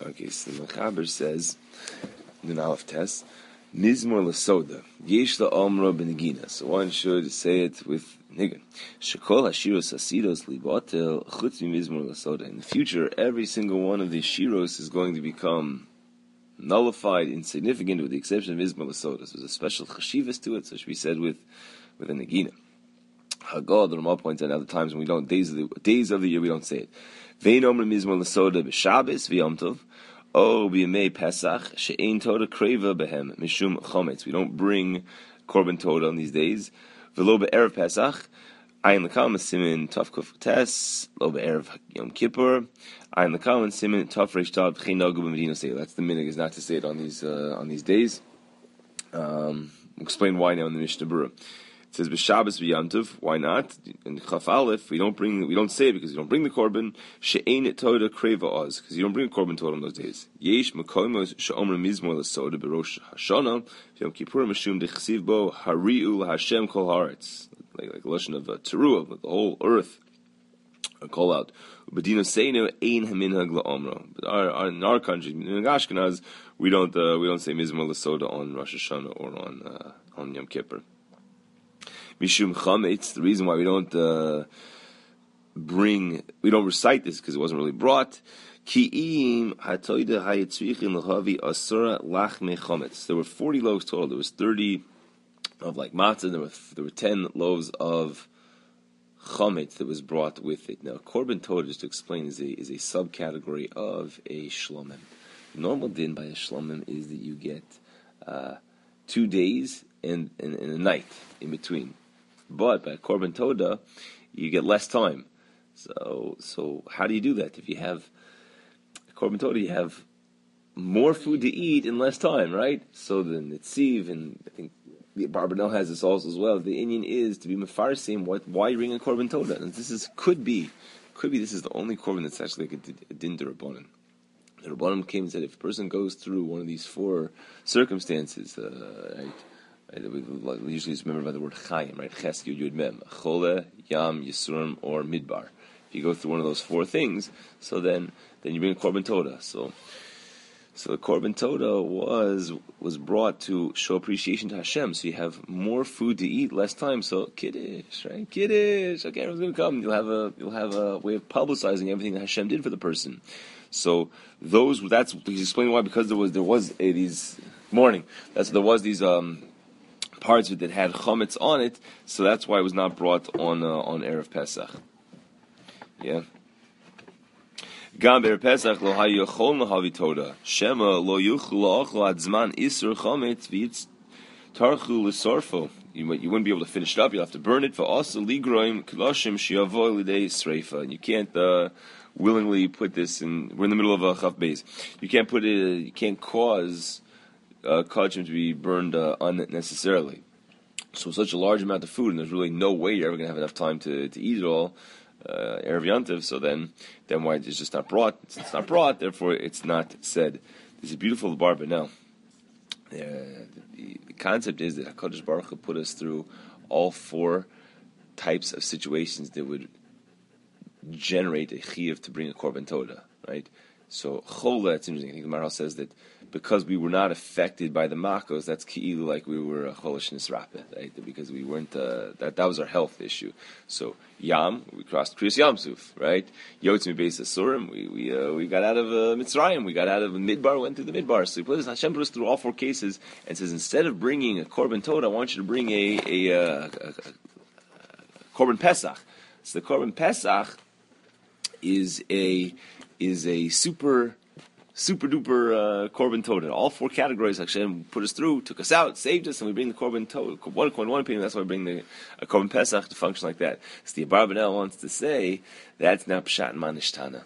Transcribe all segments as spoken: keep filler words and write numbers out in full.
Okay, so the Mechaber says, in the Aleph Tes, Mizmor Lasoda, Yesh La'omra B'Negina. So one should say it with Nigun. Shekol Hashiros Asidos Libotel Chutz Mizmor Lasoda. In the future, every single one of these shiros is going to become nullified, insignificant, with the exception of Mizmor Lasoda. So there's a special chashivas to it, so it should be said with, with a Negina. Haggadah, the Ramah points out other times when we don't, days of the, days of the year, we don't say it. Vein Omer Mizmor Lasoda B'Shabbos V'Yom Tov. Oh, b'yamei Pesach she'ein Toda kreva behem mishum chometz. We don't bring korban Toda on these days. V'lo be'erev Pesach ayin l'kam simin tov kuf tes lo be'erev Yom Kippur ayin l'kam simin tov reish tav v'chein nagu b'medina say. That's the minhag, is not to say it on these uh, on these days. Um, we'll explain why now in the Mishnah Berurah. It says b'Shabbos v'Yom Tov. Why not? In Chaf Aleph, we don't bring, we don't say it because you don't bring the korban. She'ein Toda kreva oz, because you don't bring a korban Toda on those days. Yesh mekomos she'omer mizmor lasoda berosh Hashanah Yom Kippur mishum dechsiv bo hariu laHashem kol haaretz, like like a lesson of uh, teruah, like the whole earth. A call out. Bedino seinu ein haminhag laomra. But our, our, in our country, in Ashkenaz, we don't uh, we don't say mizmor lasoda on Rosh Hashanah or on uh, on Yom Kippur. Mishum chametz, the reason why we don't uh, bring, we don't recite this because it wasn't really brought. Ki'im hatoida hayetzrichin lehavi asura lachme chametz. There were forty loaves total. There was thirty of like matzah. There were there were ten loaves of chametz that was brought with it. Now, korban Toda, just to explain, is a is a subcategory of a shlomim. The normal din by a shlomim is that you get uh, two days and, and, and a night in between. But by korban Toda, you get less time. So, so how do you do that? If you have korban Toda, you have more food to eat in less time, right? So the Netziv, and I think the Barbanel has this also as well. The Indian is to be mefarsim. What? Why you bring a korban Toda? And this is could be, could be this is the only korban that's actually like a, a din derabanan. The Rabbanim came and said if a person goes through one of these four circumstances, uh, right? We usually just remember by the word Chaim, right? Ches, Yud, Yud, Mem. Chole, Yam, Yisurim, or Midbar. If you go through one of those four things, so then then you bring a korban Toda. So so the korban Toda was was brought to show appreciation to Hashem. So you have more food to eat, less time. So Kiddush, right? Kiddush. Okay, everyone's going to come. You'll have a you'll have a way of publicizing everything that Hashem did for the person. So those that's he's explaining why, because there was there was a, these morning. That's there was these um. parts that had chametz on it, so that's why it was not brought on uh, on Erev Pesach. Yeah. Gam Erev Pesach lo hayachol nahavi Toda shema lo yuchlu la'achol ad zman isur chametz v'yitz tarchu l'sorfo. You you wouldn't be able to finish it up. You'll have to burn it for also ligroim kloshim shiavoy lidei sreifa. And you can't uh, willingly put this in. We're in the middle of a chaf beis. You can't put it. You can't cause Uh, kachim to be burned uh, unnecessarily. So such a large amount of food, and there's really no way you're ever going to have enough time to, to eat it all, uh, Erev Yantiv, so then then why it's just not brought? It's, it's not brought, therefore it's not said. This is beautiful barba now. Uh, the, the concept is that HaKadosh Baruch Hu put us through all four types of situations that would generate a chiyuv to bring a korban Toda, right? So chola, it's interesting. I think the Maharal says that because we were not affected by the makos, that's ki'ilu like we were a cholish nisrapeh, right? Because we weren't uh, that that was our health issue. So yam, we crossed Kriyas Yamsuf, right? Yotzim beis asurim, we we uh, we got out of uh, Mitzrayim, we got out of Midbar, went through the Midbar. So he put us, Hashem put us through all four cases and says instead of bringing a korban Toda, I want you to bring a a, a, a, a korban Pesach. So the korban Pesach is a is a super, super duper uh, korban Toda. All four categories Hashem put us through, took us out, saved us, and we bring the korban Toda. One coin, one opinion. That's why we bring the a korban Pesach to function like that. So the Abarbanel wants to say that's not pshat manishtana.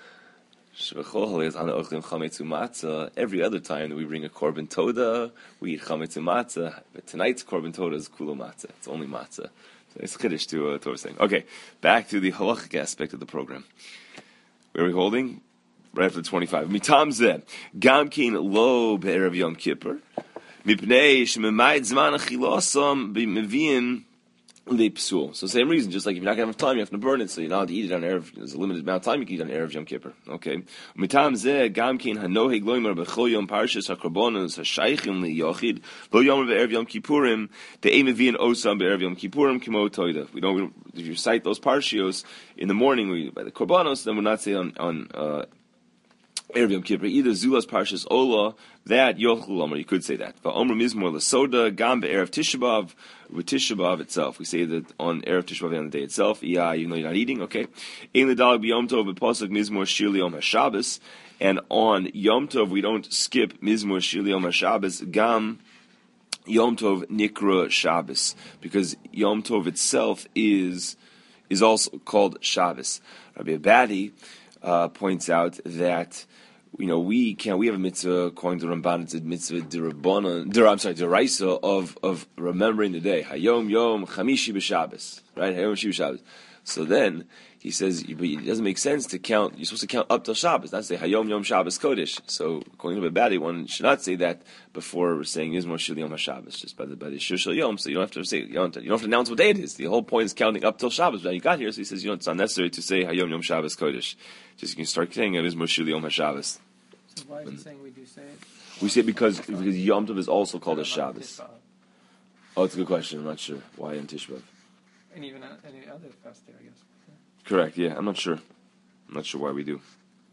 Every other time that we bring a korban Toda, we eat chametz and matzah. But tonight's korban Toda is kula matzah. It's only matzah. So it's chiddush to uh, to what we're saying. Okay, back to the halachic aspect of the program. Where are we holding? Right after twenty-five. Mitam zeh, gam kein lo be'erev Yom Kippur, mipnei shememayit zman achilosam b'meviim they psul. So same reason, just like if you're not gonna have time, you have to burn it, so you're not allowed to eat it on Erev. There's a limited amount of time you can eat on Erev Yom Kippur. Okay. Mitam zeh gamkin hanoheg loimer bechol yom parshas hakorbanos hashaychim liyochid lo yomer be'erev Yom Kippurim de'em mevi'in osam be'erev Yom Kippurim kimo toida. We don't. If you recite those parshios in the morning we, by the korbanos, then we're not saying on on. Uh, Erev Yom Kippur, either Zulas Parshas Ola, that Yochel Omer, you could say that. But Omer Mizmor Lasoda, Gam Erev Tisha B'Av, with Tisha B'Av itself. We say that on Erev Tisha B'Av on the day itself, yeah, even though you're not eating, okay. Ein L'Dalag B'Yom Tov, B'Posuk Mizmor Shir Yom HaShabbos, and on Yom Tov we don't skip Mizmor Shir Yom HaShabbos, Gam Yom Tov Nikra Shabbos, because Yom Tov itself is is also called Shabbos. Rabbi Abadi uh, points out that you know, we can we have a mitzvah according to Ramban. It's a mitzvah derabbanan. Der, I'm sorry, deraisa of of remembering the day. Hayom Yom Chamishi b'Shabbos, right? Hayom Chamishi b'Shabbos. So then he says, but it doesn't make sense to count. You're supposed to count up till Shabbos, not say Hayom Yom Shabbos Kodesh. So according to Babadi, one should not say that before saying Yizmor Shil Yom HaShabbos, just by the by the Shir Shel Yom. So you don't have to say you don't, you don't have to announce what day it is. The whole point is counting up till Shabbos. Now you got here, so he says you know it's unnecessary to say Hayom Yom Shabbos Kodesh. Just you can start saying Yizmor Shil Yom HaShabbos. So why is he saying we do say it? We say it because because Yom Tov is also called a Shabbos. Oh, it's a good question. I'm not sure why in Tisha B'Av. And even any other fast day, I guess. Correct. Yeah, I'm not sure. I'm not sure why we do.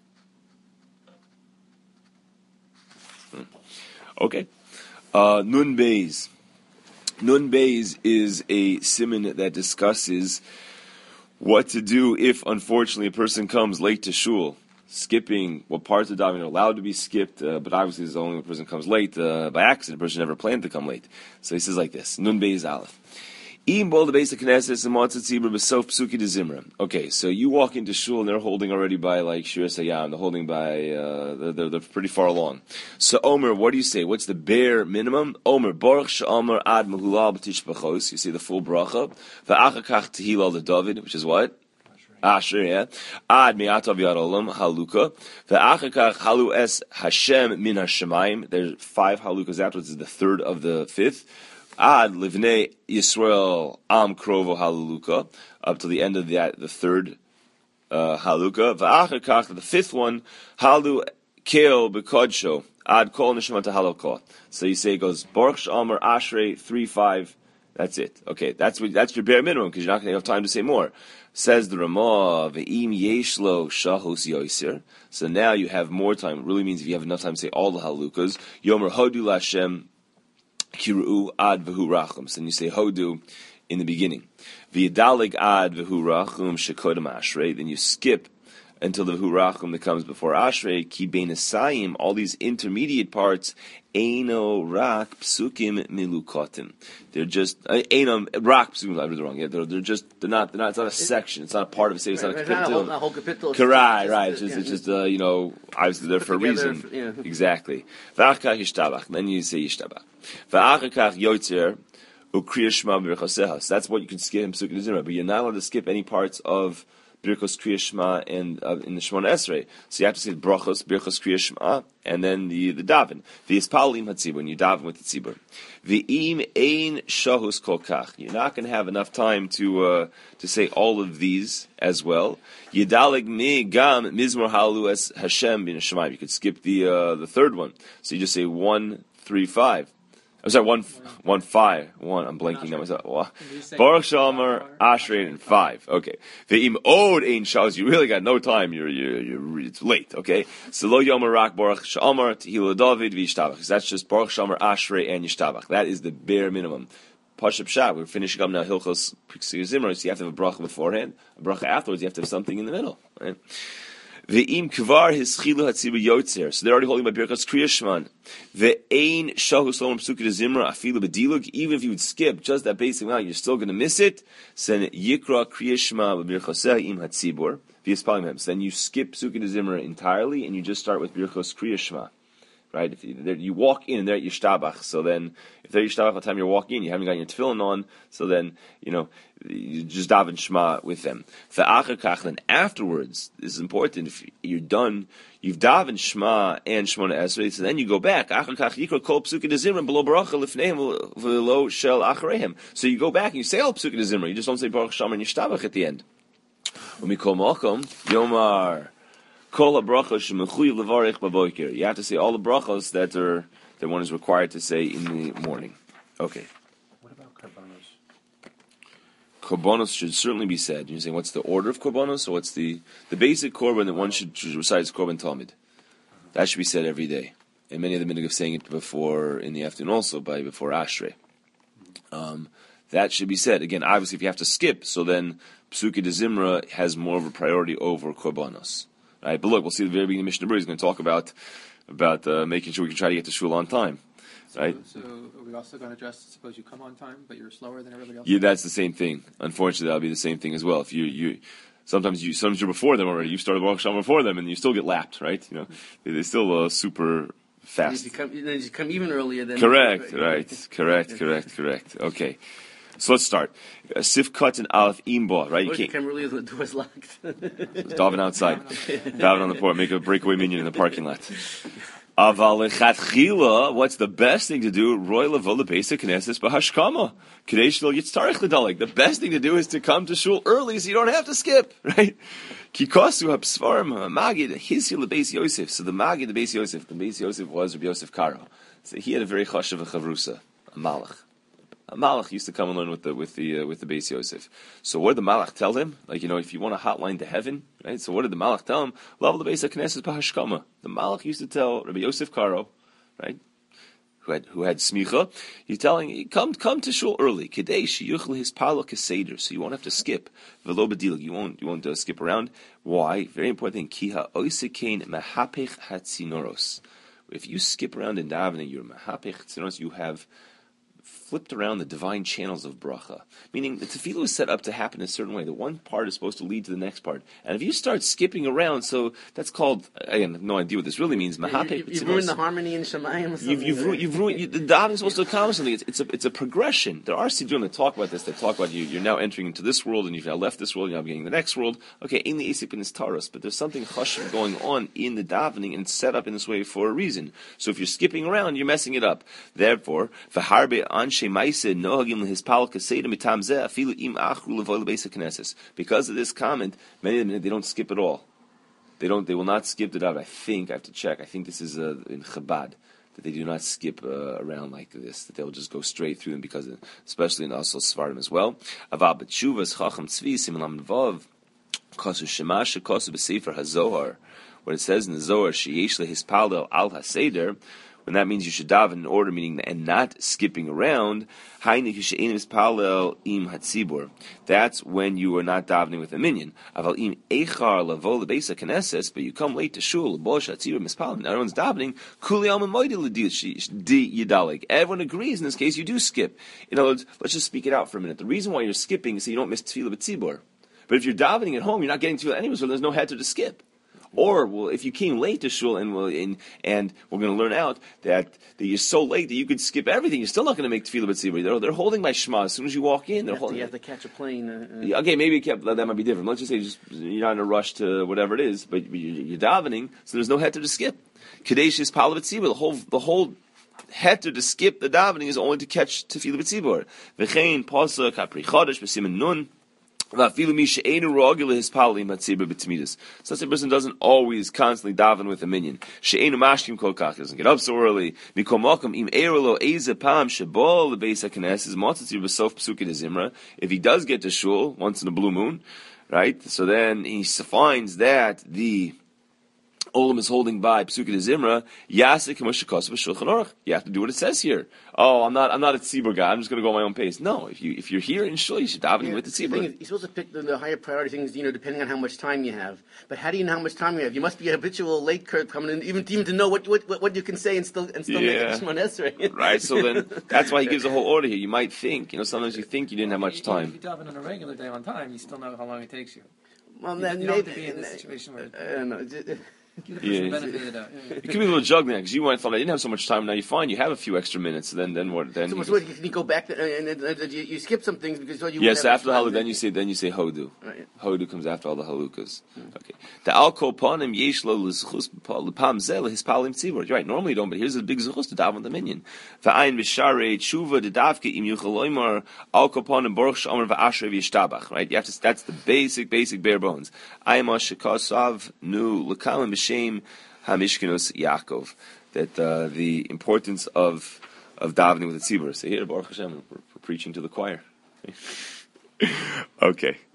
Hmm. Okay. Uh, Nun Beis. Nun Beis is a siman that discusses what to do if, unfortunately, a person comes late to shul. Skipping what parts of davening are allowed to be skipped, uh, but obviously it's only when a person comes late uh, by accident. A person never planned to come late. So he says like this: Nun Beis Aleph. Okay, so you walk into shul and they're holding already by like Shir Sayam. They're holding by uh, they're, they're pretty far along. So Omer, what do you say? What's the bare minimum? Omer Baruch She'Omer Ad Mehulal B'Tish B'Chos. You say the full bracha. V'achakach Tehilal the David, which is what? Asher, yeah. Ad mi'atav yad olam haluka. Ve'achakach halu es Hashem min hashemayim. There's five halukas afterwards. This is the third of the fifth. Ad livnei Yisrael am krovo haluka. Up to the end of the the third uh, haluka. Ve'achakach, the fifth one, halu keel b'kodsho. Ad kol neshama tahalukah. So you say it goes Baruch She'Omer Ashrei three five. That's it. Okay, that's what, that's your bare minimum because you're not going to have time to say more. Says the Ramah, ve'im yeshlo shahos yoser. So now you have more time. It really means if you have enough time to say all the halukas. Yomer hodu lashem kiru ad v'hu rachum. So then you say hodu in the beginning. V'yadalig ad v'hu rachum shekodem ashrei. Then you skip until the v'hu rachum that comes before ashrei. Ki bein asayim, all these intermediate parts. Eino rak psukim milukotim. They're just eino rak psukim. I read it wrong. Yeah, they're, they're just they're not they're not. It's not a section. It's not a part of a section. It's not a kapitel. A whole kapitel. Correct. Right. It's just, it's just uh, you know obviously they're for a reason. Yeah. Exactly. V'achakach yishtabach. Then you say yishtabach. V'achakach yotzer ukriya shema b'rechoseha. So that's what you can skip in psukim zimra, but you're not allowed to skip any parts of Birchos Kriya Shema and uh, in the Shemona Esrei. So you have to say brachos, Birchos Kriya Shema, and then the the daven. V'yispalim hatzibur, and you daven with the tzibur. V'im ein shahus kol kach. You're not going to have enough time to uh, to say all of these as well. Yedaleg mi gam mizmor halu es Hashem bin Shemayim. You could skip the uh, the third one. So you just say one, three, five. I'm sorry, one, one, five, one. I'm blanking now myself. Baruch She'Omer Ashrei and five. Okay. Ve'im od ein shahos. You really got no time. You're, you're, you're, it's late. Okay. So lo yomer rak Baruch She'Omer Tehillah David v'yishtabach. That's just Baruch She'Omer Ashrei and yishtabach. That is the bare minimum. Pashup Shah. We're finishing up now Hilchos Zimra. So you have to have a bracha beforehand. A bracha afterwards. You have to have something in the middle. Right? Ve'im kvar hischilu hatzibur yotzer. So they're already holding by Birchos Kriya Shema. Ve'ein shahus lomar psukei zimra afilu b'dilug. Even if you would skip just that basic amount, you're still going to miss it. So then yikra Kriya Shema b'birchoseh im hatzibur v'yispalim hem. So then you skip psukei zimra entirely, and you just start with Birchos Kriya Shema. right? If you, you walk in and they're at Yishtabach, so then if they're Yishtabach by the time you're walking in, you haven't got your tefillin on, so then, you know, you just daven Shema with them. Then afterwards, this is important, if you're done, you've daven Shema and Shemona Esrei, so then you go back. So you go back and you say all Psukim Zimra, you just don't say Baruch Shamar and Yishtabach at the end. Yomar. You have to say all the brachos that are that one is required to say in the morning. Okay. What about korbanos? Korbanos should certainly be said. You're saying what's the order of korbanos, or what's the the basic korban that one should, should recite is korban talmid. That should be said every day. And many of the minhag of saying it before in the afternoon also by before Ashrei. Um, that should be said. Again, obviously if you have to skip, so then Psuki de Zimra has more of a priority over korbanos. Right, but look, we'll see the very beginning of Mishnah Berurah. He's going to talk about about uh, making sure we can try to get to shul on time. Right. So, so are we also going to address? Suppose you come on time, but you're slower than everybody else. Yeah, that's the same thing. Unfortunately, that'll be the same thing as well. If you you sometimes you sometimes you're before them already. You started Baruch Shalom before them, and you still get lapped. Right. You know, they, they're still uh, super fast. You come, you come even earlier than. Correct. Right. Correct. Correct. Correct. Okay. So let's start. Uh, Sifkat and Aleph Imba, right? You can't really, the door's locked. Daven outside. Daven on the porch. Make a breakaway minion in the parking lot. Aval lechatchila, what's the best thing to do? Roy levola basic knesses b'hashkama. Kadesh lo yitztarich ledalig. The best thing to do is to come to shul early so you don't have to skip, right? Kikosu hapsvarim magid hisi lebeis Yosef. So the magid the beis Yosef, the beis Yosef was Rabbi Yosef Karo. So he had a very chashuv a chavrusa, a malach. A malach used to come and learn with the with the uh, with the Beis Yosef. So what did the malach tell him? Like, you know, if you want a hotline to heaven, right? So what did the malach tell him? Love the Beis Knesses b'hashkama. The malach used to tell Rabbi Yosef Karo, right, who had who had smicha. He's telling, come come to shul early. Kedei sheyuchel his palo keseder, so you won't have to skip. V'lo b'dilig, you won't you won't uh, skip around. Why? Very important thing. Kiha oisikein mahapech hatzinoros. If you skip around in davening, you're mahapech hatzinoros. You have flipped around the divine channels of bracha. Meaning the tefillah is set up to happen a certain way. The one part is supposed to lead to the next part. And if you start skipping around, so that's called, again, I have no idea what this really means. Yeah, you, you've ruined the harmony in Shemayim or something. You've, you've, ruined, you've ruined, you, the davening is supposed to accomplish something. It's, it's, a, it's a progression. There are Siddurim that talk about this. They talk about you, you're now entering into this world, and you've now left this world, you're now beginning the next world. Okay, in the Esip in this Taurus, but there's something chashuv going on in the davening, and it's set up in this way for a reason. So if you're skipping around, you're messing it up. Therefore, v'harbe anshe ma'aseh nohagim lehispal kaseda mitam zeh afilu im achru levoy lebesa knesses. Because of this comment, many of them, they don't skip at all. They don't. They will not skip the daven. I think I have to check. I think this is uh, in Chabad that they do not skip uh, around like this. That they'll just go straight through them because, of, especially in also Sfardim as well. Avad b'tshuvas chacham tzvi simelam vav kosu shemash kosu b'sefer hazohar. What it says in the Zohar, sheyesh lehispal al haseder. When that means you should daven in order, meaning and not skipping around, that's when you are not davening with a minion. But you come late to shul, everyone's davening. Everyone agrees in this case you do skip. In other words, let's just speak it out for a minute. The reason why you're skipping is so you don't miss tefillah b'tzibur. But if you're davening at home, you're not getting tefillah anyway, so there's no heter to skip. Or, well, if you came late to shul, and we'll, and, and we're going to learn out that, that you're so late that you could skip everything, you're still not going to make tefillah b'tzibur. They're, they're holding by Shema as soon as you walk in. They're you, have holding. To, you have to catch a plane. Uh, uh. Yeah, okay, maybe kept, that might be different. Let's just say just, you're not in a rush to whatever it is, but you're, you're davening, so there's no heter to skip. Kadesh is palav b'tzibur. The whole the whole heter to skip the davening is only to catch tefillah b'tzibur. V'chein pasuk hapri chodesh b'simen nun. Such a person doesn't always constantly daven with a minion. Doesn't get up so early. If he does get to shul once in a blue moon, right? So then he finds that the Olam is holding by Psukim de Zimra, Yasik Moshekas b'Shulchan Aruch. You have to do what it says here. Oh, I'm not, I'm not a tzibur guy. I'm just going to go at my own pace. No, if you, if you're here in shul, you should daven yeah, with the tzibur. The thing is, you're supposed to pick the, the higher priority things, you know, depending on how much time you have. But how do you know how much time you have? You must be a habitual late curve coming in, even even to know what what, what you can say and still and still yeah. make it Shemon Esrei. Right. So then that's why he gives a whole order here. You might think, you know, sometimes you think you didn't have much time. If you daven on a regular day on time, you still know how long it takes you. Well, you, then you maybe, don't have to be in this situation where. Uh, no, Give the person Yeah, benefit of the doubt. it could be a little juggling because you went from I didn't have so much time. Now you find you have a few extra minutes. Then then what? Then So, you so what, can you go back to, and, and, and, and you, you skip some things because well, you yes, wouldn't have after the time haluk, to- then you say then you say hodu. Right. Hodu comes after all the halukas. Okay. The al kopanim yesh lo l'zchus l'pam zel his palim tzibur. You're right. Normally you don't, but here's a big zchus to daven the minyan. V'ayin b'sharei tshuva de davke im yuchaloymar al kopanim baruch shomer v'ashrei v'yishtabach. Right. You have to. That's the basic, basic bare bones. Ayma shekasav nu l'kalim b'shem hamishkinos Yaakov. That uh, the importance of of davening with the tzibur. So here, Baruch Hashem, we're, we're preaching to the choir. Okay.